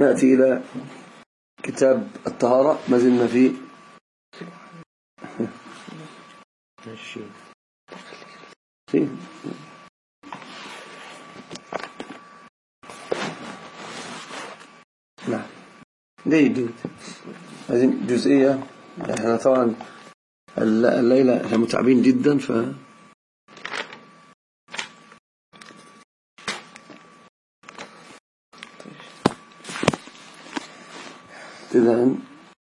نأتي إلى كتاب الطهارة. ما زلنا في نعم جيد. هذه جزئية احنا طبعا الليلة احنا متعبين جدا إذن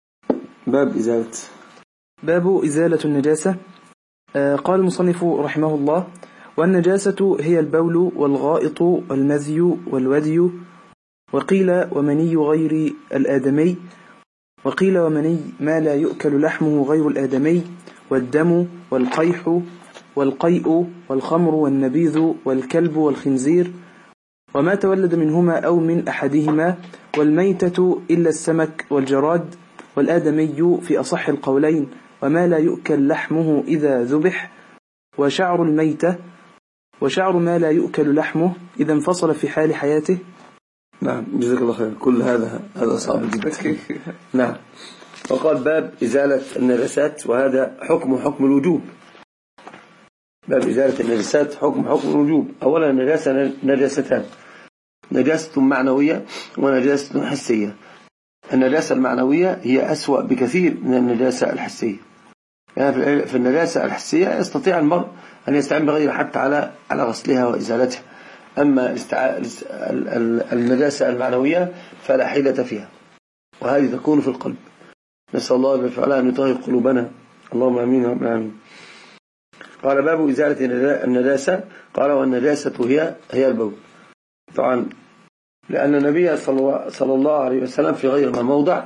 باب إزالة النجاسة. قال المصنف رحمه الله: والنجاسة هي البول والغائط والمذي والودي، وقيل ومني غير الآدمي، وقيل ومني ما لا يؤكل لحمه غير الآدمي، والدم والقيح والقيء والخمر والنبيذ والكلب والخنزير وما تولد منهما أو من أحدهما، والميتة إلا السمك والجراد، والآدمي في أصح القولين، وما لا يؤكل لحمه إذا ذبح، وشعر الميتة، وشعر ما لا يؤكل لحمه إذا انفصل في حال حياته. نعم جزاك الله خير. كل هذا صعب جدا. نعم. وقال باب إزالة النجاسات، وهذا حكم الوجوب. باب إزالة النجاسات حكم الوجوب. أولا النجاسة نجاستان: نجاسة معنوية ونجاسة حسية. النجاسة المعنوية هي أسوأ بكثير من النجاسة الحسية. يعني في النجاسة الحسية يستطيع المرء أن يستعين بغيره حتى على غسلها وإزالتها. أما النجاسة المعنوية فلا حيلة فيها، وهذه تكون في القلب. نسأل الله بفعلها أن يطهر قلوبنا، اللهم آمين رب العالمين. قال باب إزالة النجاسة. قال والنجاسة هي البول. طبعا لأن النبي صلى الله عليه وسلم في غير ما موضع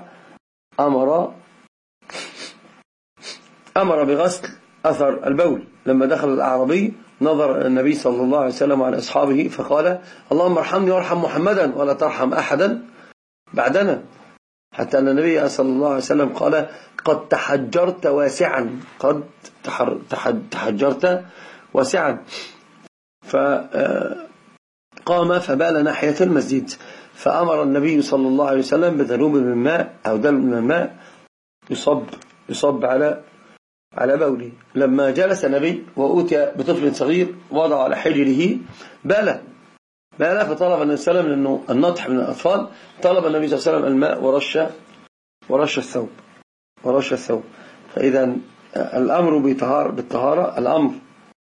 أمر بغسل أثر البول. لما دخل الأعرابي نظر النبي صلى الله عليه وسلم على أصحابه فقال: اللهم ارحمني وارحم محمدا ولا ترحم أحدا بعدنا. حتى أن النبي صلى الله عليه وسلم قال: قد تحجرت واسعا، قد تحجرت واسعا. فقام فبال ناحية المسجد، فأمر النبي صلى الله عليه وسلم بذنوب من ماء أو دلو من الماء يصب على بوله. لما جلس النبي وأوتي بطفل صغير وضع على حجره بال، فطلب النبي صلى الله عليه وسلم، لأنه النطح من الأطفال، طلب النبي صلى الله عليه وسلم الماء ورش الثوب. فإذا الأمر بالطهارة، الأمر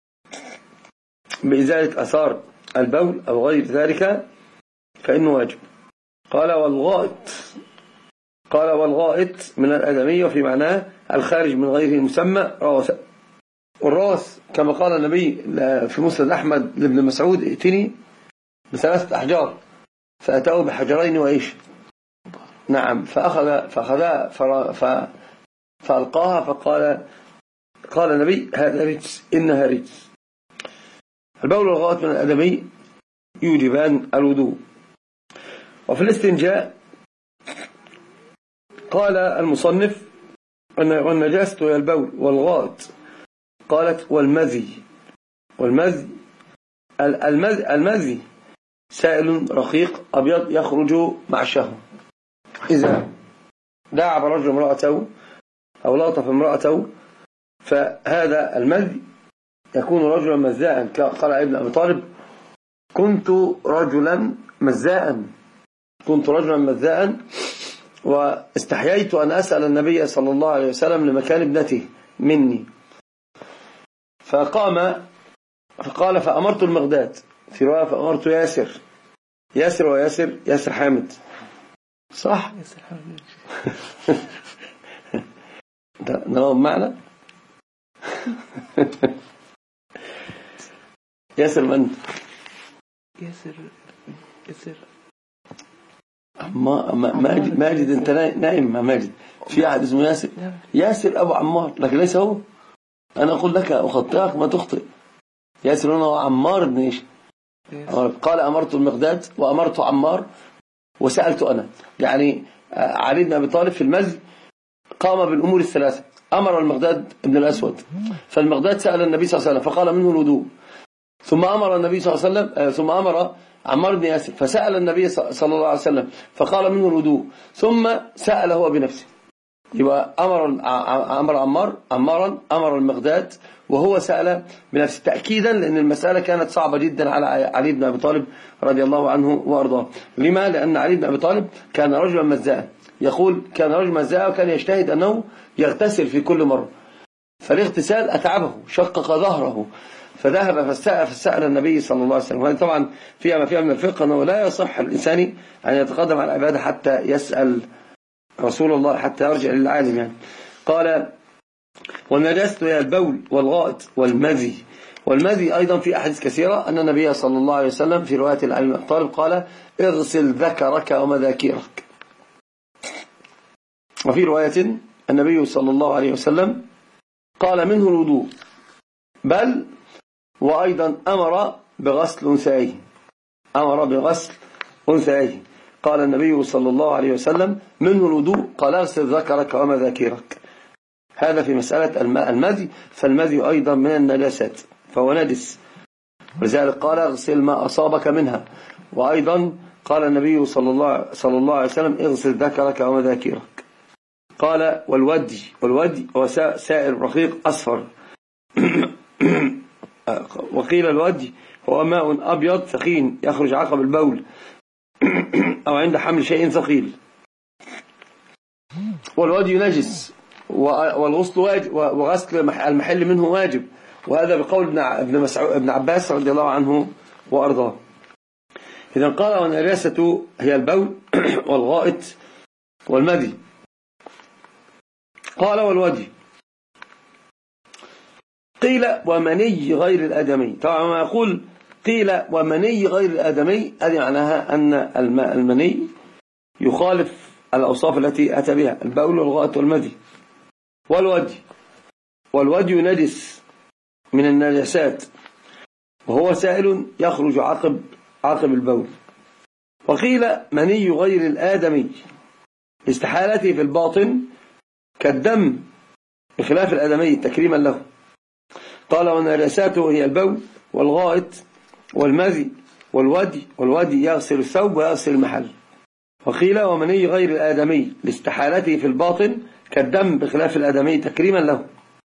بإزالة أثار البول أو غير ذلك فإنه واجب. قال والغائط من الآدمية، وفي معناه الخارج من غير المسمى روث. والروث كما قال النبي في مسند أحمد لابن مسعود: ائتني ب3 أحجار، فأتوا بحجرين وإيش؟ نعم. فأخذها فألقاها، قال النبي: هذا رجس، إنها رجس. البول والغائط من الآدمي يوجبان الوضوء. وفي الاستنجاء قال المصنف: والنجاسة هي البول والغائط. قالت: المذي سائل رقيق أبيض يخرج مع الشهوة. إذا داعب رجل امرأته أو لطف امرأته فهذا المذي يكون رجلا مزاء. قال ابن أبي طالب: كنت رجلا مزاء واستحييت أن أسأل النبي صلى الله عليه وسلم لمكان ابنته مني. فقال: فأمرت المغداد، في رواية فأمرت ياسر حامد، صح؟ ياسر حامد ده معنى ياسر من؟ ياسر ماجد. انت نائم ماجد. في أحد اسمه ياسر أبو عمار، لكن ليس هو. أنا أقول لك أخطئك ما تخطئ. ياسر هنا هو عمار بن إيش؟ قال: أمرت المغداد وأمرت عمار وسألت أنا. يعني علي بن أبي طالب في المزي قام بالأمور الثلاثة. أمر المغداد بن الأسود، فالمغداد سأل النبي صلى الله عليه وسلم فقال منه الوضوء، ثم أمر النبي صلى الله عليه وسلم ثم أمر عمار بن ياسر فسأل النبي صلى الله عليه وسلم فقال منه الوضوء، ثم سأل هو بنفسه. يبقى أمر عمارا أمر المقداد وهو سأل بنفسه تأكيدا، لأن المسألة كانت صعبة جدا على علي بن أبي طالب رضي الله عنه وأرضاه. لما؟ لأن علي بن أبي طالب كان رجلا مزاء، يقول كان رجل مزاء وكان يجتهد أنه يغتسل في كل مرة، فالاغتسال أتعبه شقق ظهره، فذهب فسأل النبي صلى الله عليه وسلم. وهذا طبعا فيها ما فيها من الفقه أنه لا يصح الإنسان أن يتقدم على العبادة حتى يسأل رسول الله، حتى يرجع للعالم يعني. قال والنجاسة هي البول والغائط والمذي. والمذي أيضا في أحاديث كثيرة أن النبي صلى الله عليه وسلم في رواية علي بن أبي طالب قال اغسل ذكرك ومذاكيرك. وفي رواية النبي صلى الله عليه وسلم قال منه الوضوء، بل وأيضا أمر بغسل أنثيه، أمر بغسل أنثيه. قال النبي صلى الله عليه وسلم منه الوضوء، قال اغسل ذكرك ومذاكيرك. هذا في مسألة المذي، فالمذي أيضا من النجاسات فهو نجس، ولذلك قال اغسل ما أصابك منها. وأيضا قال النبي صلى الله عليه وسلم اغسل ذكرك ومذاكيرك. قال والودي هو سائل رقيق أصفر وقيل الودي هو ماء أبيض ثخين يخرج عقب البول أو عند حمل شيء ثقيل. والودي نجس والغسل واجب، وغسل المحل منه واجب، وهذا بقول ابن عباس رضي الله عنه وأرضاه. إذا قال والنجاسة هي البول والغائط والمذي. قال والودي قيل ومني غير الآدمي. طبعا ما يقول قيل ومني غير الآدمي هذه معناها أن المني يخالف الأوصاف التي أتى بها، البول والغائط والمذي. والودي نجس من النجاسات، وهو سائل يخرج عقب البول. وقيل مني غير الآدمي لاستحالته في الباطن كالدم بخلاف الآدمي تكريما له. قال والنجاسات هي البول والغائط والمذي والودي يغسل الثوب ويغسل المحل. وقيل ومني غير الآدمي لاستحالته في الباطن كالدم بخلاف الآدمي تكريما له.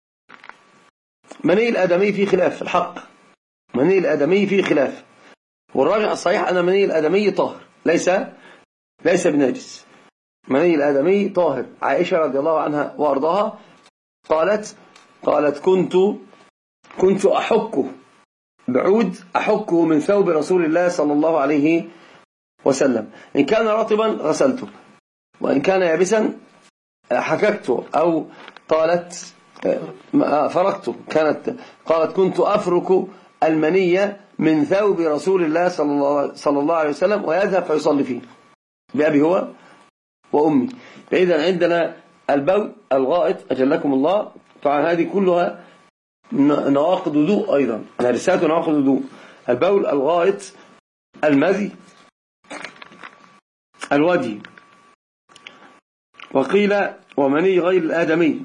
مني الآدمي فيه خلاف، الحق مني الآدمي فيه خلاف، والراجع الصحيح أن مني الآدمي طاهر ليس بنجس. مني الآدمي طاهر. عائشة رضي الله عنها وأرضاها قالت كنت أحكه بعود أحكه من ثوب رسول الله صلى الله عليه وسلم، إن كان رطبا غسلته وإن كان يابسا حككته، أو قالت فرقته. قالت كنت أفرك المنية من ثوب رسول الله صلى الله عليه وسلم ويذهب فيصلي فيه بأبي هو وأمي. فإذا عندنا البول الغائط أجلكم الله، طبعا هذه كلها نواقض وضوء، أيضا نجاسات نواقض وضوء، البول الغائط المذي الودي. وقيل ومني غير الآدمي،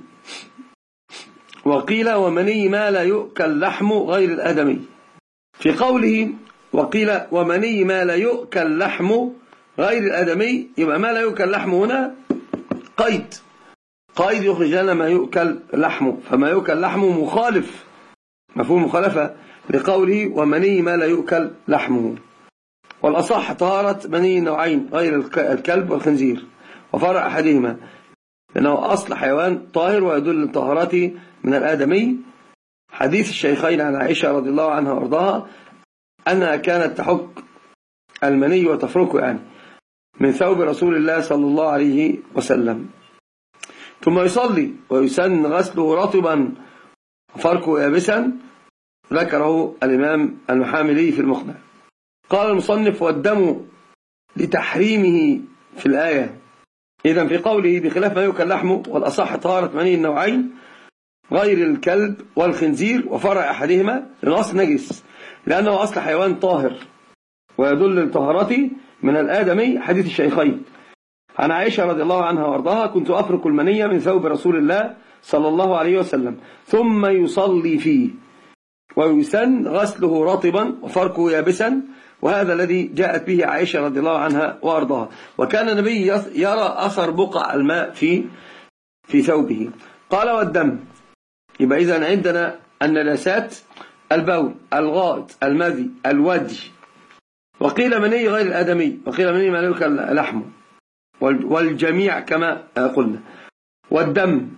وقيل ومني ما لا يؤكل لحم غير الآدمي. في قوله وقيل ومني ما لا يؤكل لحم غير الآدمي، يبقى ما لا يؤكل لحم هنا قيد يخرج لنا ما يؤكل لحمه، فما يؤكل لحمه مخالف، مفهوم مخالفة لقوله ومني ما لا يؤكل لحمه. والأصح طهارة مني نوعين غير الكلب والخنزير، وفرع أحدهما لأنه أصل حيوان طاهر ويدل لطهارته من الآدمي. حديث الشيخين عن عائشة رضي الله عنها وارضاها أنها كانت تحك المني وتفركه يعني من ثوب رسول الله صلى الله عليه وسلم، ثم يصلي ويسن غسله رطبا وفركه يابسا. ذكره الإمام المحاملي في المقنع. قال المصنف والدم لتحريمه في الآية. إذن في قوله بخلاف ما يؤكل لحمه، والأصح طهارة مني النوعين غير الكلب والخنزير وفرع أحدهما لأنه نجس، لأنه أصل حيوان طاهر ويدل لطهارته من الآدمي. حديث الشيخين عن عائشة رضي الله عنها وارضاها كنت أفرك المنية من ثوب رسول الله صلى الله عليه وسلم ثم يصلي فيه. ويسن غسله رطبا وفركه يابسا، وهذا الذي جاءت به عائشة رضي الله عنها وأرضاها. وكان النبي يرى أثر بقع الماء في ثوبه. قال والدم. يبقى إذن عندنا النجاسات: البول، الغائط، المذي، الودي، وقيل مني غير الآدمي، وقيل مني ما يؤكل لحمه، والجميع كما قلنا. والدم،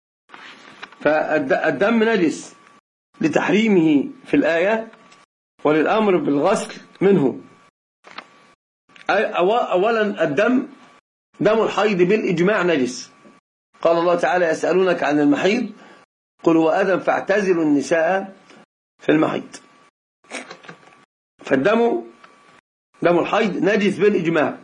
فالدم نجس لتحريمه في الآية وللأمر بالغسل منه. أولا الدم، دم الحيض بالإجماع نجس. قال الله تعالى: يسألونك عن المحيض قل هو أذى فاعتزلوا النساء في المحيض. فالدم، دم الحيض نجس بالإجماع.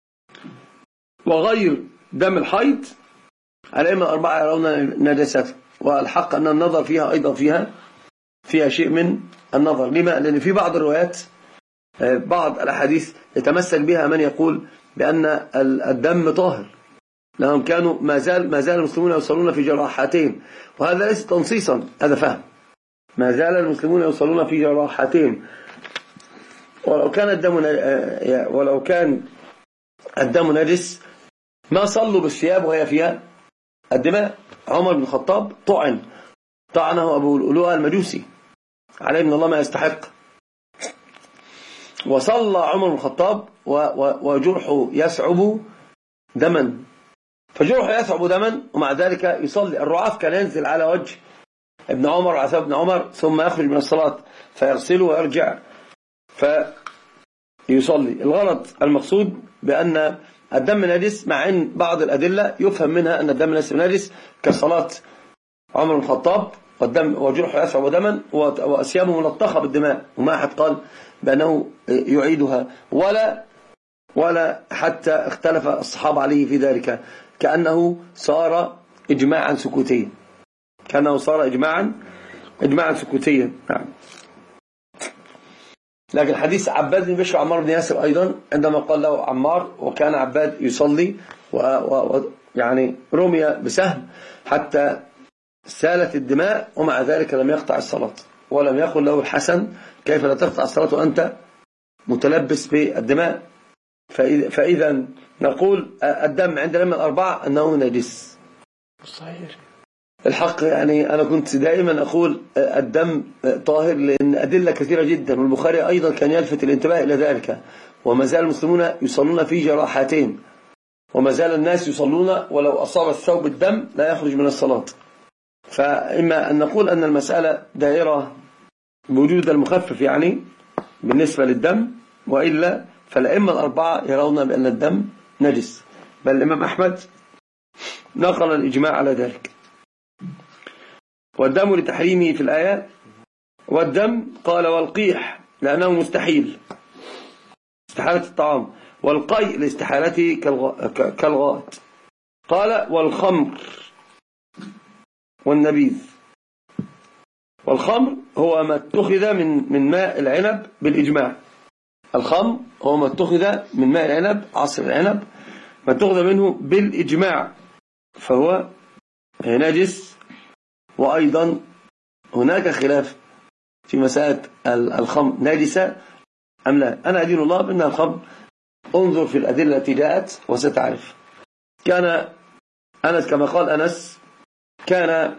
وغير دم الحيض الأئمة الأربعة يرون نجاسته، والحق أن النظر فيها أيضا فيها شيء من النظر. لما؟ لأن في بعض الروايات، بعض الأحاديث يتمسك بها من يقول بأن الدم طاهر، لأنهم كانوا ما زال المسلمون يوصلون في جراحاتهم، وهذا ليس تنصيصا، هذا فهم. ما زال المسلمون يوصلون في جراحاتهم، ولو كان الدم نجس ما صلوا بالثياب وهي فيها الدماء. عمر بن الخطاب طعنه أبو لؤلؤة المجوسي عليه من الله ما يستحق، وصلى عمر بن الخطاب وجرحه يسعب دما، فجرحه يسعب دما ومع ذلك يصلي. الرعاف كان ينزل على وجه ابن عمر وعثاب ابن عمر ثم يخرج من الصلاة فيغسله ويرجع فيصلي. الغرض المقصود بأن الدم نجس، مع أن بعض الأدلة يفهم منها أن الدم نجس كصلاة عمر بن الخطاب وجرحه يسعب دما وأثيابه ملطخة بالدماء، وما أحد قال بأنه يعيدها ولا حتى اختلف الصحابة عليه في ذلك، كأنه صار إجماعا سكوتيا، إجماعا سكوتيا. نعم. لكن حديث عباد بن بشر عمار بن ياسر أيضا عندما قال له عمار وكان عباد يصلي يعني رمي بسهم حتى سالت الدماء ومع ذلك لم يقطع الصلاة، ولم يقل له الحسن كيف لا تقطع الصلاة وأنت متلبس بالدماء. فإذا نقول الدم عند الأئمة الأربعة أنه نجس. صحيح. الحق يعني أنا كنت دائما أقول الدم طاهر لأن أدلة كثيرة جدا، والبخاري أيضا كان يلفت الانتباه إلى ذلك. وما زال المسلمون يصلون في جراحاتين، وما زال الناس يصلون ولو أصاب الثوب الدم لا يخرج من الصلاة. فإما أن نقول أن المسألة دائرة بوجود المخفف يعني بالنسبة للدم، وإلا فالأئمة الأربعة يرون بأن الدم نجس، بل الإمام أحمد نقل الإجماع على ذلك. والدم لتحريمه في الآية. والدم قال والقيح لأنه مستحيل، استحالة الطعام، والقيء لاستحالته كالغائط. قال والخمر والنبيذ. والخمر هو ما اتخذ من ماء العنب بالإجماع. الخمر هو ما اتخذ من ماء العنب، عصر العنب، ما اتخذ منه بالإجماع، فهو نجس. وأيضا هناك خلاف في مسألة الخمر نجسة أم لا. أنا أدين الله بأن الخمر انظر في الأدلة التي جاءت وستعرف. كان أنس كما قال أنس كان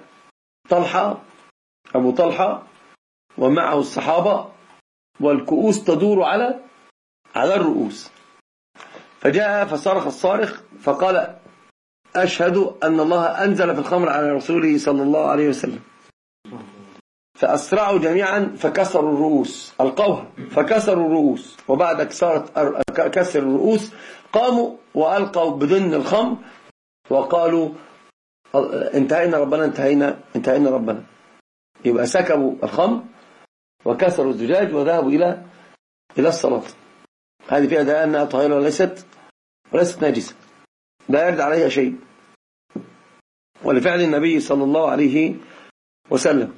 أبو طلحة ومعه الصحابة والكؤوس تدور على الرؤوس، فجاء فصرخ الصارخ فقال أشهد أن الله أنزل في الخمر على رسوله صلى الله عليه وسلم. فأسرعوا جميعا فكسروا الرؤوس، ألقوها فكسروا الرؤوس، وبعد كسر الرؤوس قاموا وألقوا بدن الخمر وقالوا انتهينا ربنا، انتهينا ربنا. يبقى سكبوا الخمر وكسروا الزجاج وذهبوا إلى الصلاة. هذه فيها دلالة أنها طاهرة وليست نجسة، لا يرد عليها شيء، ولفعل النبي صلى الله عليه وسلم.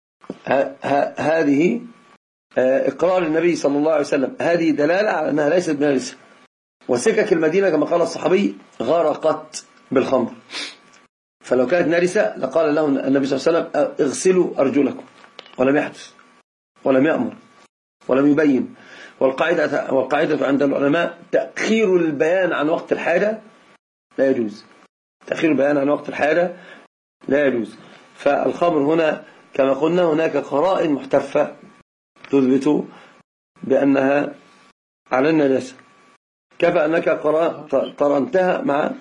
هذه إقرار النبي صلى الله عليه وسلم، هذه دلالة على أنها ليست بنجسة. وسكك المدينة كما قال الصحابي غرقت بالخمر، فلو كانت نجسة لقال له النبي صلى الله عليه وسلم اغسلوا أرجلكم، ولم يحدث. ولم يأمر ولم يبين. والقاعدة عند العلماء تأخير البيان عن وقت الحاجة لا يجوز. تأخير البيان عن وقت الحاجة لا يجوز. فالخمر هنا كما قلنا هناك قرائن محتفة تثبت بأنها على النجاسة، كفى أنك قرنتها مع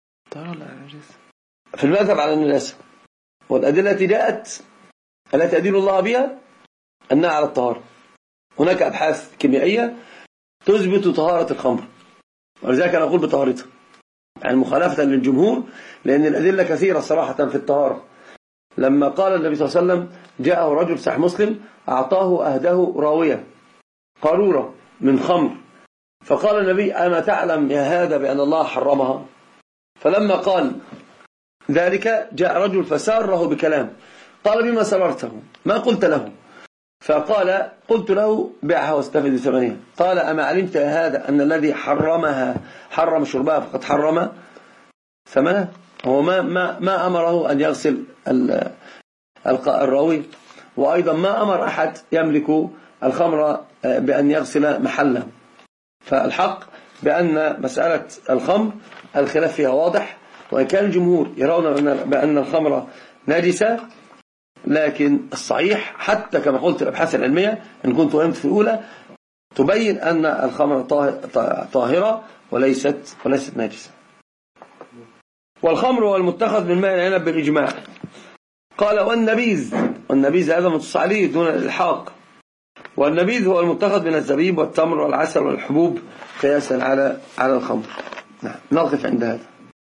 في المذهب على النجاسة، والأدلة التي جاءت التي أدل الله بها أنها على الطهارة. هناك أبحاث كيميائية تثبت طهارة الخمر، ولذلك أنا أقول بطهارتها، يعني مخالفة للجمهور، لأن الأدلة كثيرة صراحة في الطهارة. لما قال النبي صلى الله عليه وسلم جاءه رجل صحيح مسلم أعطاه أهده راوية قارورة من خمر، فقال النبي أما تعلم يا هذا بأن الله حرمها؟ فلما قال ذلك جاء رجل فساره بكلام، قال بما سررته؟ ما قلت له؟ فقال قلت له بيعها واستفد ثمنها. قال أما علمت يا هذا أن الذي حرمها حرم شربها فقد حرم ثمنها؟ هو ما أمره أن يغسل الراوي، وأيضا ما أمر أحد يملك الخمر بأن يغسل محله. فالحق بأن مسألة الخمر الخلاف فيها واضح، وإن كان الجمهور يرون بأن الخمر نجسة، لكن الصحيح حتى كما قلت الأبحاث العلمية إن كنت وهمت في الأولى تبين أن الخمر طاهرة وليست نجسة. والخمر هو المتخذ من ماء العنب بالإجماع. قال والنبيذ هذا منصوص عليه دون الإلحاق. والنبيذ هو المتخذ من الزبيب والتمر والعسل والحبوب قياسا على الخمر. نقف عند هذا.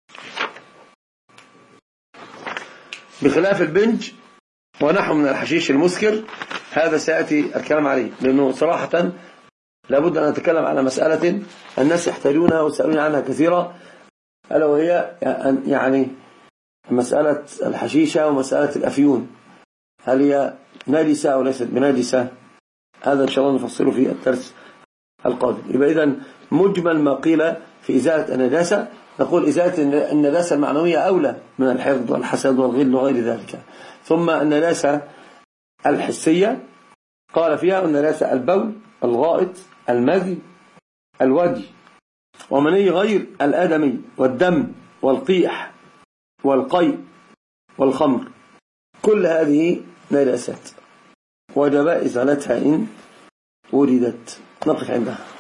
بخلاف البنج ونحو من الحشيش المسكر، هذا سيأتي الكلام عليه، لأنه صراحة لابد أن نتكلم على مسألة الناس يحتاجونها ويسألون عنها كثيرا، ألا وهي يعني مسألة الحشيشة ومسألة الأفيون، هل هي نجسة أو ليست بنجسة؟ هذا إن شاء الله نفصله في الدرس القادم. يبقى إذن مجمل ما قيل في إزالة النجاسة، نقول إزالة النجاسة المعنوية أولى من الحفظ والحسد والغل وغير ذلك. ثم النجاسة الحسية قال فيها النجاسة البول، الغائط، المذي، الودي، ومني غير الآدمي، والدم، والقيح، والقيء، والخمر، كل هذه نجاسات وجب إزالتها إن وجدت. نقف عندها.